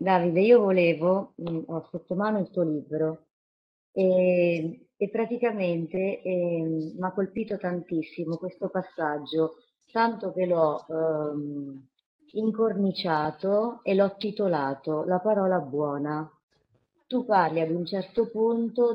Davide, io volevo, ho sotto mano il tuo libro e praticamente mi ha colpito tantissimo questo passaggio, tanto che l'ho incorniciato e l'ho titolato La parola buona. Tu parli ad un certo punto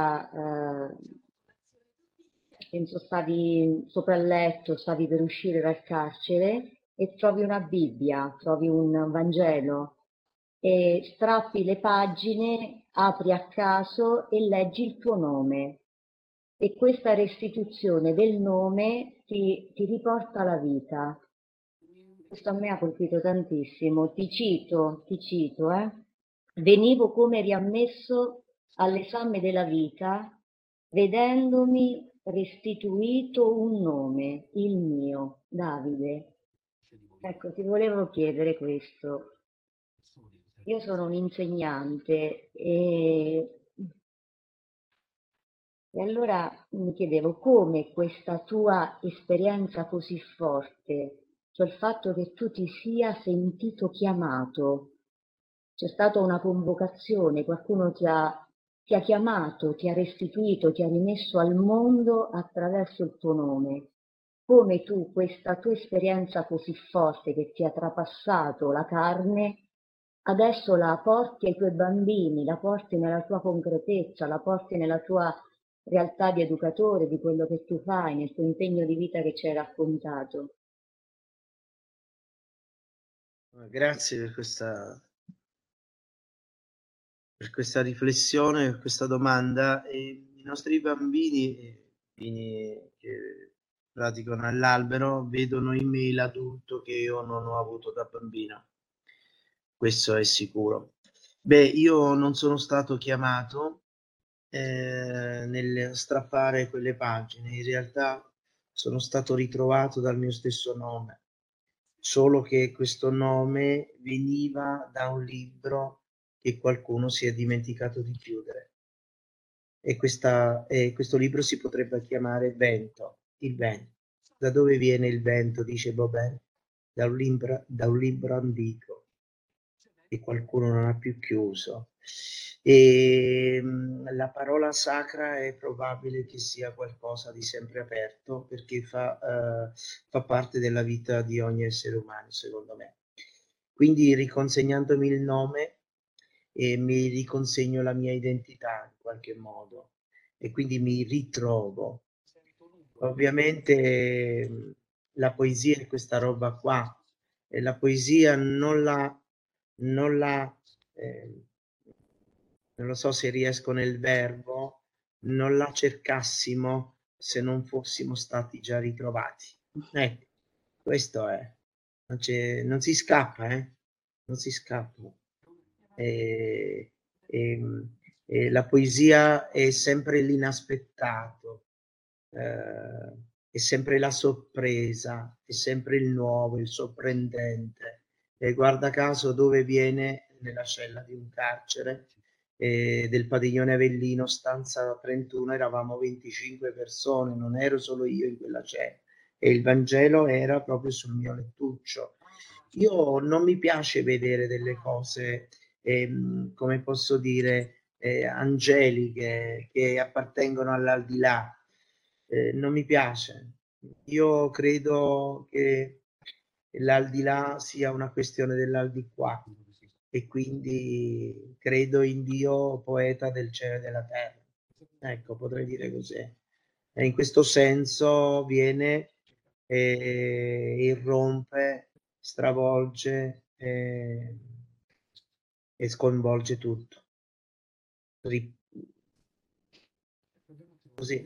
penso stavi sopra il letto, stavi per uscire dal carcere e trovi una Bibbia, trovi un Vangelo e strappi le pagine, apri a caso e leggi il tuo nome. E questa restituzione del nome ti riporta alla vita. Questo a me ha colpito tantissimo. Ti cito. Venivo come riammesso all'esame della vita, vedendomi restituito un nome, il mio, Davide. Ecco, ti volevo chiedere questo. Io sono un insegnante e allora mi chiedevo come questa tua esperienza così forte, cioè il fatto che tu ti sia sentito chiamato, c'è stata una convocazione, qualcuno ti ha chiamato, ti ha restituito, ti ha rimesso al mondo attraverso il tuo nome. Come tu questa tua esperienza così forte che ti ha trapassato la carne, adesso la porti ai tuoi bambini, la porti nella tua concretezza, la porti nella tua realtà di educatore, di quello che tu fai, nel tuo impegno di vita che ci hai raccontato. Grazie per questa riflessione, per questa domanda. I nostri bambini, bambini che praticano all'albero, vedono in me l'adulto che io non ho avuto da bambino. Questo è sicuro. Beh, io non sono stato chiamato nel strappare quelle pagine, in realtà sono stato ritrovato dal mio stesso nome, solo che questo nome veniva da un libro che qualcuno si è dimenticato di chiudere e questo libro si potrebbe chiamare Vento, il vento. Da dove viene il vento, dice Baudelaire? Da un libro antico che qualcuno non ha più chiuso. La parola sacra è probabile che sia qualcosa di sempre aperto perché fa parte della vita di ogni essere umano, secondo me. Quindi riconsegnandomi il nome mi riconsegno la mia identità in qualche modo e quindi mi ritrovo. Ovviamente la poesia è questa roba qua e la poesia non la ehm, non lo so se riesco nel verbo, non la cercassimo se non fossimo stati già ritrovati. Ecco, questo è. Non si scappa, non si scappa. Ehm, e la poesia è sempre l'inaspettato, è sempre la sorpresa, è sempre il nuovo, il sorprendente. E guarda caso dove viene? Nella cella di un carcere, del padiglione Avellino, stanza 31, eravamo 25 persone, non ero solo io in quella cella e il Vangelo era proprio sul mio lettuccio. Io non mi piace vedere delle cose, come posso dire, angeliche che appartengono all'aldilà. Non mi piace. Io credo che l'aldilà sia una questione dell'aldilà e quindi credo in Dio poeta del cielo e della terra. Ecco, potrei dire così. E in questo senso viene irrompe, stravolge e sconvolge tutto. Ri- Così.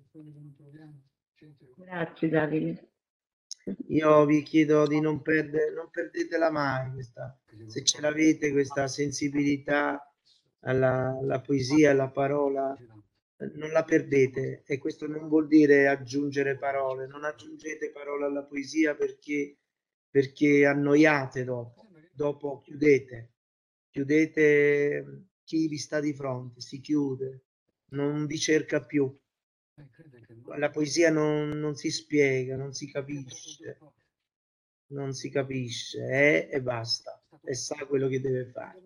Grazie Davide. Io vi chiedo di non perdetela mai questa, se ce l'avete questa sensibilità alla poesia, alla parola, non la perdete. E questo non vuol dire aggiungere parole, non aggiungete parole alla poesia perché annoiate dopo chiudete, chiudete chi vi sta di fronte, si chiude, non vi cerca più. La poesia non si spiega, non si capisce, è e basta, e sa quello che deve fare.